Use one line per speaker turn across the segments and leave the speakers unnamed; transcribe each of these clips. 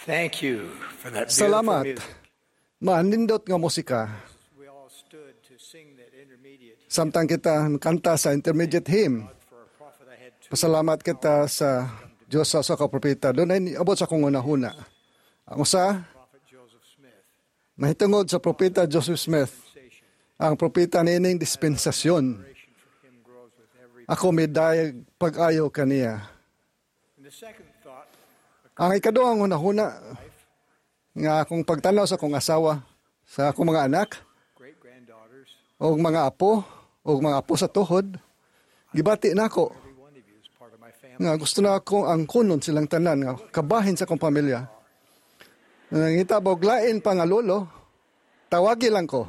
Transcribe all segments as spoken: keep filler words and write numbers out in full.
Thank you for that beautiful
Salamat.
music.
Manindot nga musika.
We all stood to sing that intermediate hymn.
Samtang kita kanta sa intermediate hymn.
For a prophet I had two
Pasalamat kita sa Diyos sa usa ka propeta. Doon ay abot sa kong unahuna. Ang usa,
prophet Joseph Smith.
mahitungod sa propeta Joseph Smith. Ang propeta nining dispensasyon.
Admiration for him grows with every.
Ako midayag pag-ayo kaniya.
And the second thought,
Ang ikaduhang hunahuna nga akong pagtanaw sa akong asawa, sa akong mga anak,
great granddaughters,
o mga apo, o mga apo sa tuhod, gibati na ako.
every one of you is part of my family.
Nga gusto na akong angkunon silang tanan, nga kabahin sa akong pamilya. Nangita ba, lain pa nga lolo, tawagi lang ko.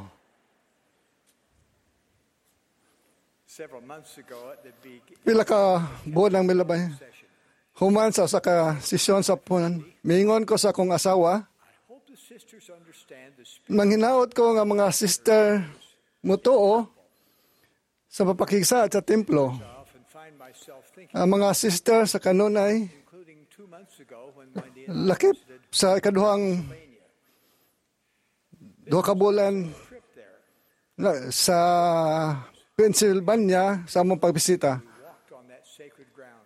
Several months ago at the big
Pila ka buwan ng milabay.
session,
Human sa usa ka sesyon sa punan, mingon ko sa akong asawa,
I hope the sisters understand the spirit
manghinaot ko nga mga sister mutuo sa papakigsa sa templo.
I often find myself thinking,
Ang mga sister sa kanunay,
including two months ago when Wendy and I
lakip
visited
sa ikaduhang
Pennsylvania.
duha ka bulan
Trip there,
na- sa Pennsylvania sa among pagbisita.
we walked on that sacred ground.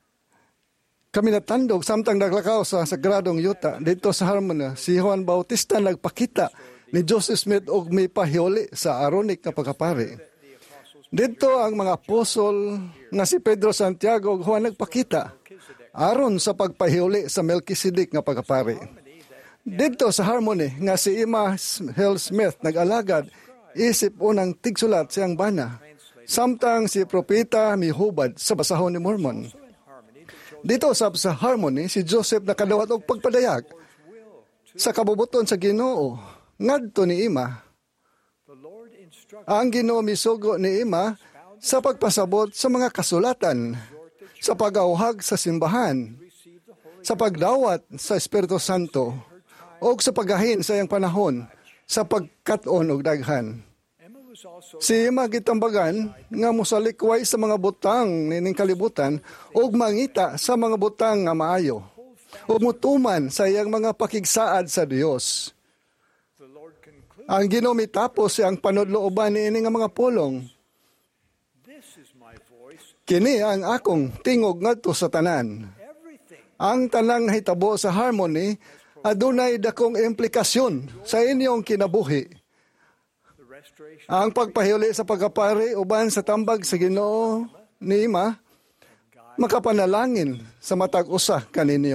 Kami natandog samtang naglakaw sa sagradong yuta dito sa Harmony. Si Juan Bautista nagpakita ni Joseph Smith og may pahiuli sa Aaronic na pagkapari. Dito ang mga apostol nga si Pedro, Santiago ug Juan nagpakita aron sa pagpahiuli sa Melchizedek nga pagkapari. Dito sa Harmony nga si Emma Hill Smith nag-alagad isip unang tigsulat siyang bana. Samtang si propeta mihubad sa basahon ni Mormon.
So in harmony, but Joseph
Dito sab sa Harmony, si Joseph nakadawat og pagpadayag
will to
sa kabubuton sa Ginoo ngadto ni Ima.
the Lord instruct
Ang Ginoo misugo ni Ima sa pagpasabot sa mga kasulatan, sa pag-auhag sa simbahan,
receive the Holy
sa pagdawat sa Espiritu Santo, o sa paggahin sa iyang panahon, sa pagkat-on og daghan.
Emma was also
Si Ima gitambagan nga mosalikway sa mga butang nining kalibutan ug mangita sa mga butang nga maayo. Ug mutuman sa iyang mga pakigsaad sa Dios.
the Lord concluded,
Ang Ginoo mitapos siyang panudlooban niini nga mga pulong.
this is my voice,
Kini ang akong tingog ngadto sa tanan.
everything
Ang tanang hitabo sa Harmony adunay dakong implikasyon sa inyong kinabuhi.
the restoration
Ang pagpahiuli sa pagkapari uban sa tambag sa Ginoo ni Ima makapanalangin sa matag usa kaninyo.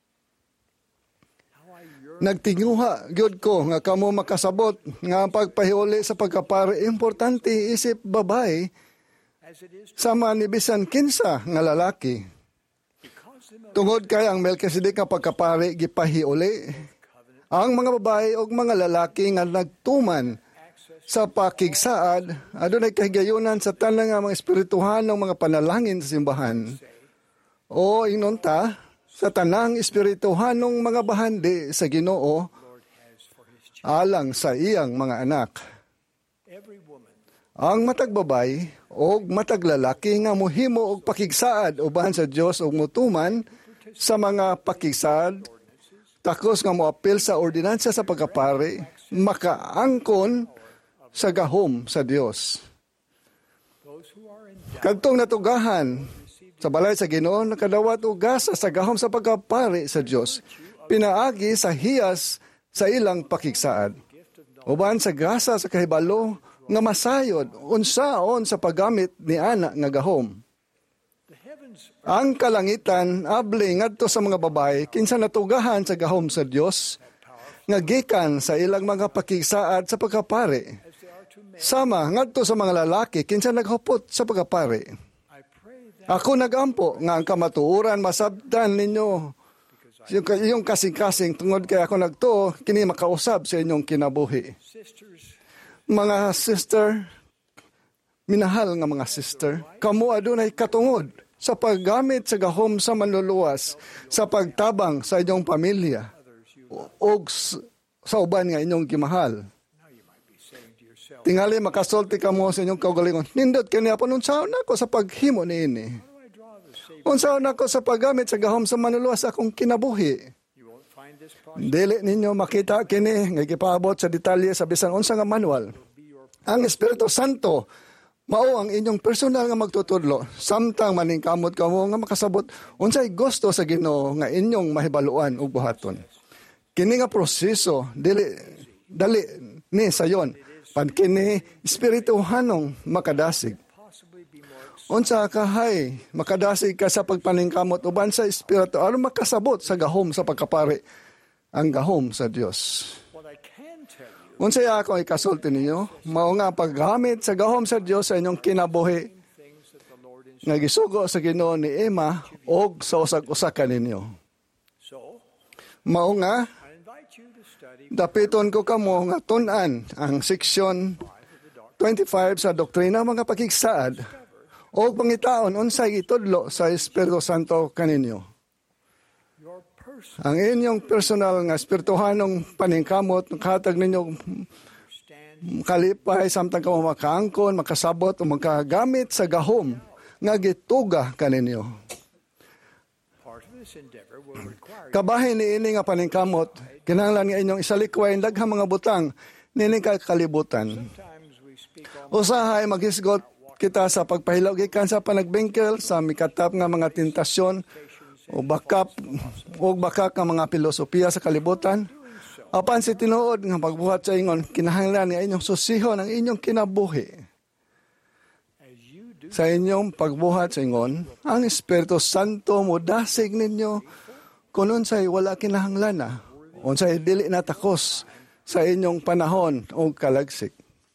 how I yearn
Nagtinguha gyud ko nga kamo makasabot nga ang pagpahiuli sa pagkapari importante isip babae
as it is
sama ni bisan kinsa nga lalaki.
because the
Tungod kay ang Melchizedek nga pagkapari gipahiuli, ang mga babae o mga lalaki nga nagtuman sa pakigsaad adunay kahigayunan sa tanan nga mga espirituhan ng mga panalangin sa simbahan. O inunta sa tanang espirituhanong mga bahandi sa Ginoo
Lord has for his children.
alang sa iyang mga anak.
Every woman
Ang matagbabay o mataglalaki nga muhimo og pakigsaad uban sa Dios ug mutuman sa mga pakigsaad takos nga moapil sa ordinansa sa pagkapari makaangkon sa gahom sa Dios.
those who are in doubt
Kadtong natugahan sa balay sa Ginoo nakadawat og gasa sa gahom sa pagkapari sa Dios pinaagi sa hiyas sa ilang pakigsaad. Uban sa gasa sa kahibalo nga masayod unsaon sa paggamit ni ana nga gahom.
the heavens
Ang kalangitan abli ngadto sa mga babae kinsa natugahan sa gahom sa Dios nga gikan sa ilang mga pakigsaad sa pagkapari.
as they are to men.
Sama ngadto sa mga lalaki kinsa naghupot sa pagkapari.
I pray that
Ako nagampo nga ang kamatuoran masabtan ninyo yung, yung kasing-kasing tungod kay ako nagtuo kini makausab sa inyong kinabuhi.
sisters
Mga sister, minahal nga mga sister, kamo adunay katungod sa paggamit sa gahom sa manluluwas, sa pagtabang sa inyong pamilya, o, o s- sa uban nga inyong gimahal.
now you might be saying to yourself,
Tingali makasulti ka mo sa inyong kaugalingon. Nindot kaniya po, unsaon ako sa paghimo ni ini.
how do I draw the Savior?
Unsaon ako sa paggamit sa gahom sa manluluwas akong kinabuhi.
You won't find find this process
Dili ninyo makita kini nga gipaabot sa detalye sa bisan unsa nga manual. Ang Espiritu Santo mao ang inyong personal nga magtutudlo samtang maningkamot kamo nga makasabot unsay gusto sa Ginoo nga inyong mahibaluan ug buhaton. Kini nga proseso dili dali ni sayon pan kini espirituhanong makadasig.
possibly be more ex-
Unsa kahay makadasig ka sa pagpaningkamot uban sa espiritu aron makasabot sa gahom sa pagkapari ang gahom sa Dios.
What I can tell you
Unsay ako ikasulti ninyo, mao nga paggamit sa gahom sa Dios sa inyong kinabuhi
things that the Lord is.
nga gisugo sa Ginoo ni Emma og sa usag-usakan ninyo.
So,
Mao nga
I invite you to study
dapiton ko kamo nga tun-an ang seksyon twenty-five sa doktrina mga pakigsaad o pangitaon unsay itudlo sa Espiritu Santo kaninyo.
your person
Ang inyong personal nga espirituhanong paningkamot katag ninyo
stand
kalipay samtang kamo makaangkon, makasabot o makagamit sa gahom nga gituga kaninyo.
part of this endeavor will require you
Kabahin ni ini nga paningkamot, kinahanglan nga inyong isalikway daghang mga butang nining kalibutan.
sometimes we speak almost
Usahay maghisgot kita sa pagpahilaw gikan sa panagbengkel sa mikatap nga mga tentasyon o bakap o bakak nga mga filosofiya sa kalibutan. Apan si tinuod nga pagbuhat sa ingon kinahanglan nga inyong susihon ang inyong kinabuhi.
as you do
Sa inyong pagbuhat sa ingon, ang Espiritu Santo mo dasig ninyo kung unsay wala kinahanglan na, unsay dili na takos sa inyong panahon o kalagsik.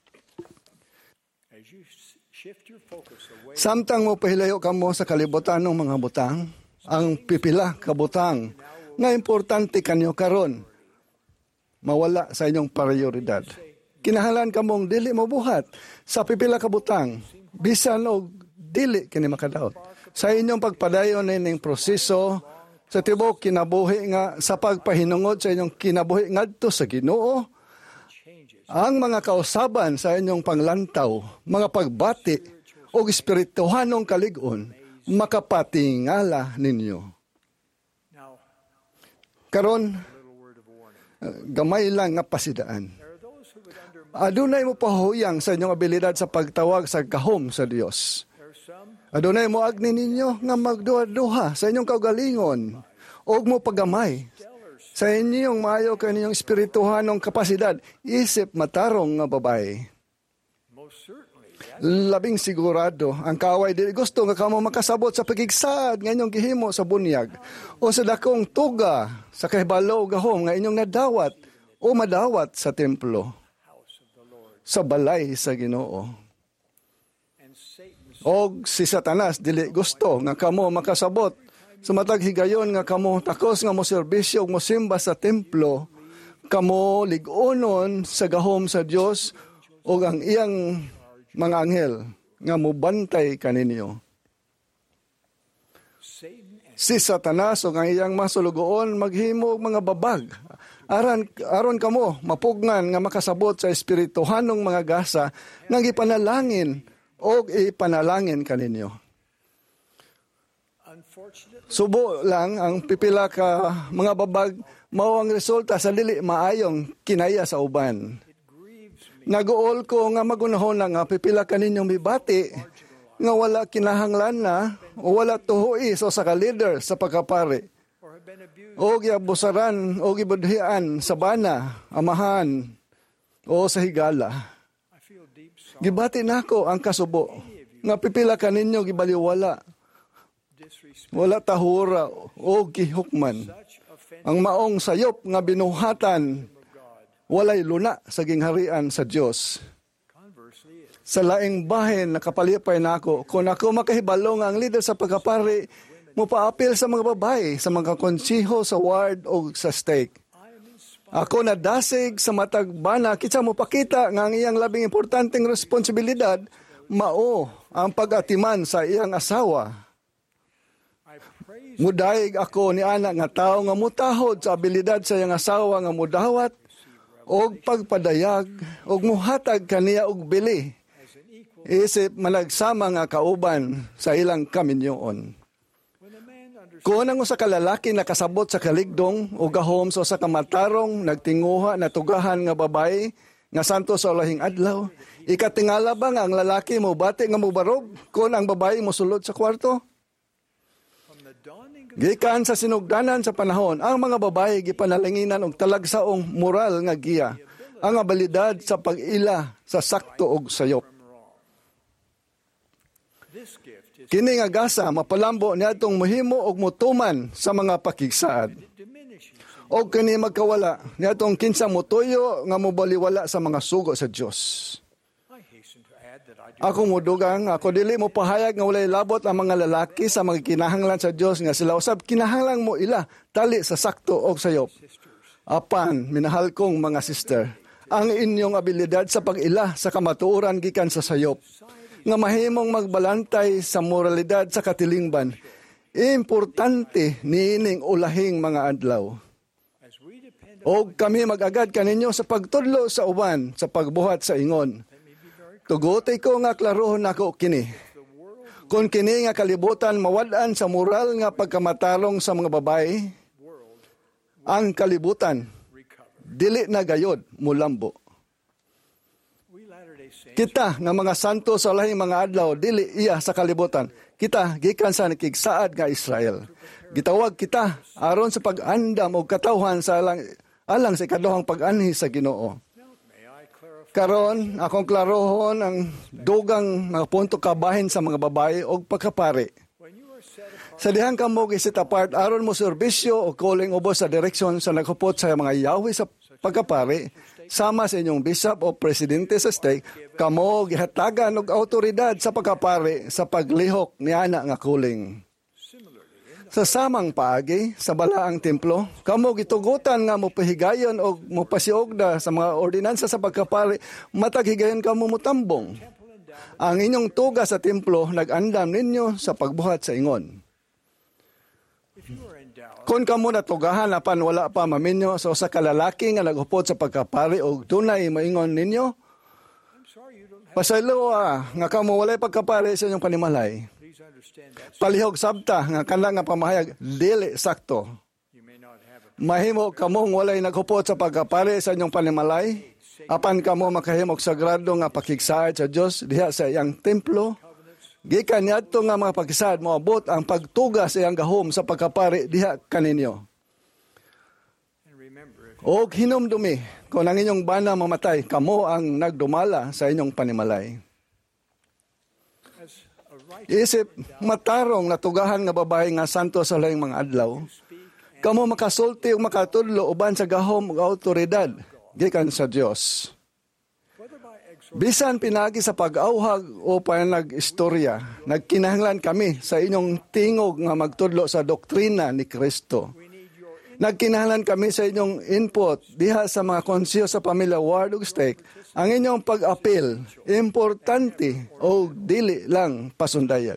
as you s- shift your focus away
Samtang mo pahilayo kamo sa kalibutan ng mga butang, ang pipila ka butang nga importante kanyo karon mawala sa inyong prioridad. Kinahanglan kamong dili mo buhat sa pipila ka butang bisan og dili kini makadaot. Sa inyong pagpadayon ning proseso sa tibok kinabuhi nga sa pagpahinungod sa inyong kinabuhi ngadto sa Ginoo, ang mga kausaban sa inyong panglantaw, mga pagbati o espirituhanong kalig-on, makapatingala ninyo.
now
Karon,
a little word of warning.
uh, gamay lang nga pasidaan.
There are those who would undermine.
Adunay mo pahuyang sa inyong abilidad sa pagtawag sa gahom sa Dios.
There are some
Adunay mo agni ninyo nga magduha-duha sa inyong kaugalingon og mo pagamay sa inyong maayo kaninyong espirituhanong kapasidad isip matarong nga babae.
most certainly that
Labing sigurado ang kaaway dili gusto nga kamo makasabot sa pagigsaad nga inyong gihimo sa bunyag o sa dakong tuga sa kahibalo gahom nga inyong nadawat o madawat sa templo
house of the Lord
sa balay sa Ginoo.
and Satan's
Og si Satanas dili gusto nga kamo makasabot sa matag higayon nga kamo takos nga mo serbisyo ug mo simba sa templo, kamo lig-onon sa gahom sa Dios ug ang iyang mga anghel nga mobantay kaninyo.
Satan and
Si Satanas ug ang iyang masulugoon maghimo og mga babag aran aron kamo mapugngan nga makasabot sa espirituhanong mga gasa nga gipanalangin og ipanalangin kaninyo.
unfortunately
Subo lang ang pipila ka mga babag mao ang resulta sa dili maayong kinaya sa uban.
it grieves me
Naguol ko nga magunahon na nga pipila kaninyong mibati nga wala kinahanglan na o wala tuhoy so sa ka-leader sa pagkapari.
or have been abused
O giabusaran o gibudhian sa bana, amahan o sa higala.
I feel deep sorrow
Gibati nako ang kasubo nga pipila kaninyo gibaliwala.
disrespect
Wala tahura o gihukman.
such offense
Ang maong sayop nga binuhatan,
of God
walay luna sa gingharian sa Dios.
conversely it
Sa laing bahin, nakapalipay na ako. Kung ako makahibalo nga ang leader sa pagkapari, mupaapil sa mga babae, sa mga konsiho, sa ward o sa stake.
I am inspired
Ako nadasig sa matag bana, kitsa mo pakita nga ang iyang labing importanteng responsibilidad, mao ang pag-atiman sa iyang asawa.
I praise
Mudayeg ako ni anak nga tao nga mutahod sa abilidad sa iyang asawa nga mudawat og pagpadayag og muhatag kaniya og bili
as an equal
isip managsama nga kauban sa ilang kaminyoon.
when a man understands
Kung ang usa ka lalaki nakasabot sa kaligdong o gahom sa usa ka matarong nagtinguha na tugahan nga babae nga santo sa ulahing adlaw, ikatingala ba nga ang lalaki mo bati nga mubarog kung ang babae mo sulod sa kwarto?
From the dawning of
Gikan sa sinugdanan sa panahon, ang mga babae gipanalanginan og talagsaong moral nga giya, ang abilidad sa pag-ila sa sakto og sayop.
wrong. This gift is
Kini nga gasa mapalambo niadtong mohimo og mutuman sa mga pakigsaad.
diminishing.
O kini magkawala niadtong kinsa motuyo nga mobaliwala sa mga sugo sa Dios.
I hasten to add that I do
Ako modugang, ako dili mo pahayag nga walay labot ang mga lalaki sa mga kinahanglan sa Dios nga sila usab kinahanglan mo ila tali sa sakto og sayop. Apan, minahal kong mga sister, ang inyong abilidad sa pag-ila sa kamatuoran gikan sa sayop, nga mahimong magbalantay sa moralidad sa katilingban, importante niining ulahing mga adlaw.
as we depend
O kami mag-agad kaninyo sa pagtudlo sa uban, sa pagbuhat sa ingon. Tugutoy ko nga klarohon nako kini. Kung kini nga kalibutan mawad-an sa moral nga pagkamatarong sa mga babae, ang kalibutan
recover.
dili na gayod mulambo.
We Latter-day Saints
Kita nga mga santo sa lahing mga adlaw dili iya sa kalibutan. Kita gikan sa nakigsaad nga Israel. Gitawag kita aron sa pag-andam og katawhan sa alang, alang sa ikaduhang pag-anhi sa Ginoo.
may I clarify
Karon akong klarohon ang dugang mga punto kabahin sa mga babaye og pagkapari.
when you are set apart
Sa dihang kamo gisit apart aron mo serbisyo o calling ubos sa direksyon sa naghupot sa mga yawi sa pagkapari, sama sa inyong bishop o presidente sa stake, kamo gihatagan og autoridad sa pagkapari sa paglihok niana nga calling. Sa samang paagi, sa balaang templo, kamo gitugutan nga mopahigayon o mopasiogda sa mga ordinansa sa pagkapari, matag higayon kamo mutambong. Ang inyong tuga sa templo, nag-andam ninyo sa pagbuhat sa ingon.
if you are in doubt
Kung kamo natugahan apan wala pa maminyo sa usa ka lalaki nga naghupot sa pagkapari o dunay maingon ninyo,
I'm sorry you don't have
pasaylo ah, nga kamo walay pagkapari sa inyong panimalay.
please understand that
Palihog sabta nga kanla nga pamahayag dili sakto.
you may not have a
Mahimo kamong walay naghupot sa pagkapari sa inyong panimalay, apan kamo makahimog sagrado nga pakigsaad sa Dios diha sa iyang templo. Gikan niadto nga mga pakigsaad moabot ang pagtuga sa iyang gahom sa pagkapari diha kaninyo.
and remember if
Og hinumdumi kung ang inyong bana mamatay, kamo ang nagdumala sa inyong panimalay.
as a righteous
Isip matarong natugahan nga babae nga santo sa laing mga adlaw, kamo makasulti ug makatudlo uban sa gahom ug autoridad gikan sa Dios.
whether by exhortation
Bisan pinagi sa pag-auhag o panag-istorya, nagkinahanglan kami sa inyong tingog nga magtudlo sa doktrina ni Kristo.
we need your
Nagkinahanglan kami sa inyong input diha sa mga konseyo sa pamilya ward ug stake. Ang inyong pag-apil, importante o dili lang pasundayan.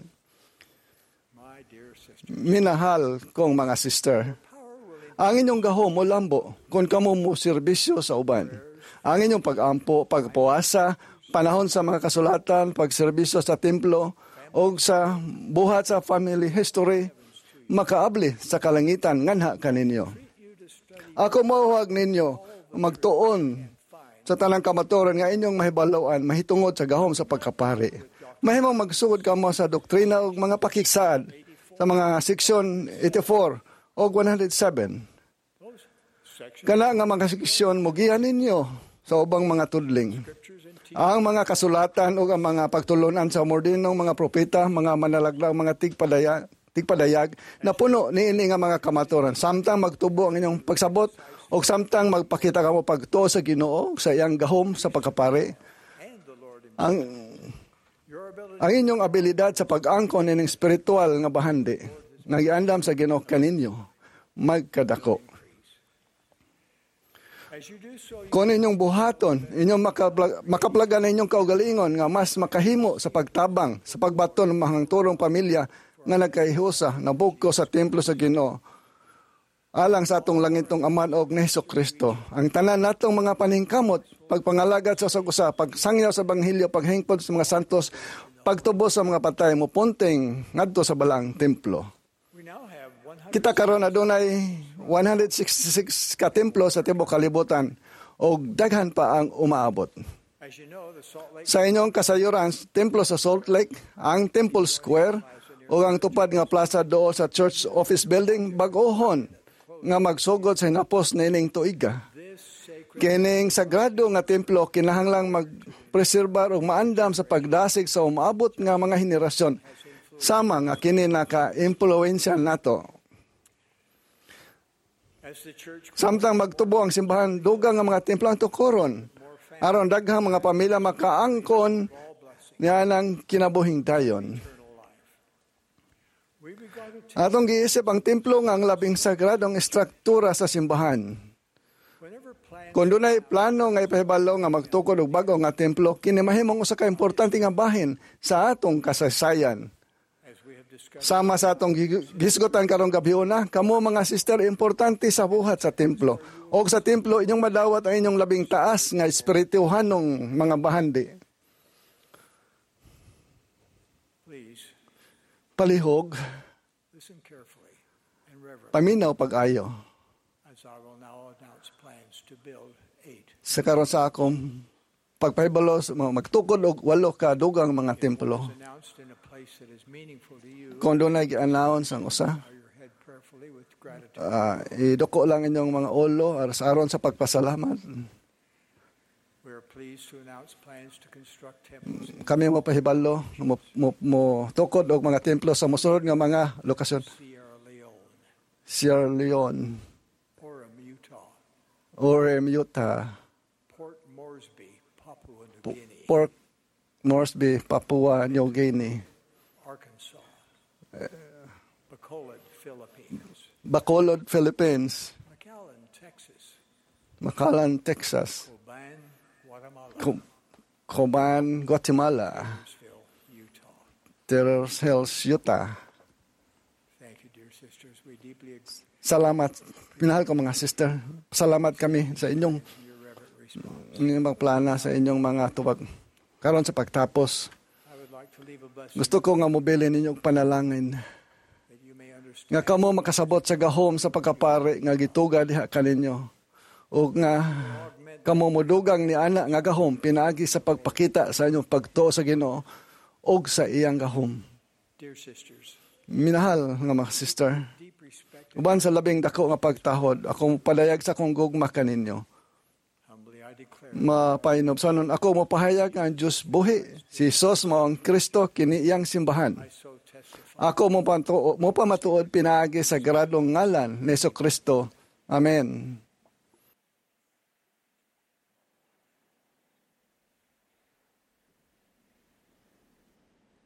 my dear sister
Minahal kong mga sister, ang inyong gahom o lambo kung kamo mo serbisyo sa uban. Ang inyong pag-ampo, pagpuasa, panahon sa mga kasulatan, pagserbisyo sa templo, o sa buhat sa family history, makaabli sa kalangitan nganha kaninyo. Ako mauhag ninyo magtuon sa tanang kamaturan nga inyong mahibaloan, mahitungod sa gahom sa pagkapari. Mahimong magsugod kamo sa doktrina o mga pakiksaad sa mga seksyon eighty-four o one oh seven.
section
Kana nga mga seksyon mugihan ninyo sa ubang mga tudling.
scriptures and teaching
Ang mga kasulatan o ang mga pagtulunan sa mordinong mga propeta, mga manalaglang, mga tigpadaya, tigpadayag, na puno niini nga mga kamaturan. Samtang magtubo ang inyong pagsabot o samtang magpakita kamo pagtuo sa Ginoo sa iyang gahom sa pagkapari.
and the Lord in
Ang,
your ability
ang inyong abilidad sa pag-angkon ining spiritual nga bahandi, nagiandam sa Ginoo kaninyo, magkadako.
as you do so you
Kung inyong buhaton, inyong makaplag, makaplagan na inyong kaugalingon nga mas makahimo sa pagtabang, sa pagbaton ng mga turong pamilya nga nagkaihusa, nabugko sa templo sa Ginoo. Alang sa atong langitong Aman og ni Hesukristo, ang tanan natong mga paningkamot, pagpangalagat sa usag-usa, pagsangyaw sa Banghilyo, paghingpod sa mga santos, pagtubos sa mga patay mo punting ngadto sa balang templo.
we now have
kita karon adunay one hundred sixty-six ka templo sa tibuok kalibutan og daghan pa ang umaabot.
As you know, the Salt Lake
Sa inyong kasayuran, templo sa Salt Lake, ang Temple Square o ang tupad nga plaza dool sa Church Office Building bag-ohon nga magsugod sa hinapos na ining tuiga.
this sacred
Kining sagrado nga templo kinahanglang magpreserbar o maandam sa pagdasig sa umaabot nga mga henerasyon. Sama nga kini naka-impluwensya nato.
as the church
Samtang magtubo ang simbahan, dugang nga mga templo ang tukuron. Aron daghang mga pamilya makaangkon niya ng kinabuhing dayon.
eternal life. We regard it
Atong giisip ang templo nga ang labing sagradong estruktura sa simbahan.
whenever plans
Kung dunay plano nga ipahibalo nga magtukod og bago nga templo, kini mahimong usa ka importante nga bahin sa atong kasaysayan.
as we have discussed
Sama sa atong gi- gisgotan karong gabhiuna, kamo mga sister importante sa buhat sa templo. O sa templo inyong madawat ang inyong labing taas nga espirituhanong mga bahandi.
please
Palihog,
listen carefully and reverently
paminaw pag-ayo.
as I will now announce plans to build eight
Sa karon sa akong pagpahibalo magtukod og walo ka dugang mga templo.
is announced in a place that is meaningful to you.
Kung dunay gi-announce ang usa,
Bow your head prayerfully with gratitude.
uh, idoko lang inyong mga ulo aron sa aron sa pagpasalamat.
We are pleased to announce plans to construct temples in
Kami mo pahibalo mo, mo, mo tukod og mga templo sa mosunod nga mga lokasyon.
Sierra Leone,
Sierra Leone,
Orem, Utah,
Orem, Utah,
Port Moresby, Papua New Guinea,
Port Moresby, Papua New Guinea,
Arkansas, Bacolod, Philippines,
Bacolod, Philippines,
McAllen, Texas,
McAllen, Texas,
Coban, Guatemala,
Co- Coban, Guatemala,
Bakersville, Utah.
Terrace Hills, Utah.
Thank you, dear sisters. We deeply agree
Salamat. Pinahal ko mga sister. Salamat kami sa inyong
to your reverent response.
inyong mga plana sa inyong mga tubag. Karon sa pagtapos,
I would like to leave a blessing
gusto ko nga mobilin ninyong panalangin.
that you may understand
Nga kamo makasabot sa gahom sa pagkapari nga gituga diha kaninyo. O nga kamo modugang ni ana nga gahom pinaagi sa pagpakita sa inyong pagtuo sa Ginoo og sa iyang gahom.
dear sisters,
Minahal nga mga sister,
deep respect
uban sa labing dako nga pagtahod, akong padayag sa akong gugma kaninyo.
humbly I declare
Mapainobsanon ako mo pahayag nga ang Diyos buhi. Si Jesus mo ang Kristo kini iyang simbahan.
I so testify
Ako mo, pantuo, mo pamatuod pinaagi sa gradong ngalan ni Kristo. Amen.